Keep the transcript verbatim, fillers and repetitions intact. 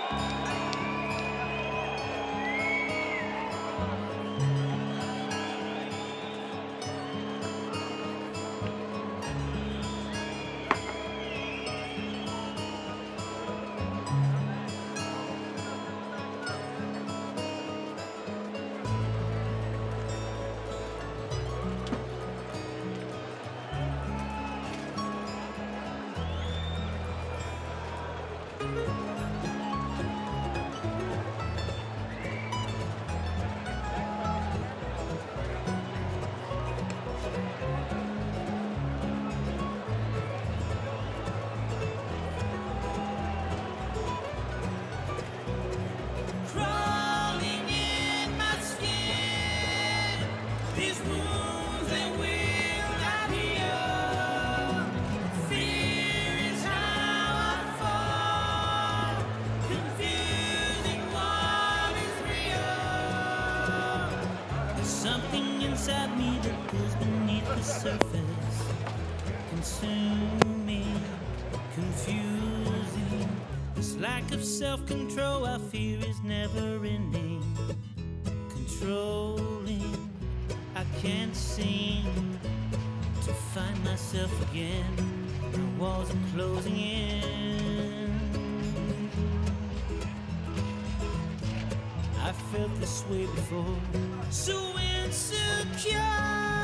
Something inside me that pulls beneath the surface, consuming, confusing. This lack of self-control I fear is never ending, controlling. I can't seem to find myself again. The walls are closing in. I felt this way before, so insecure.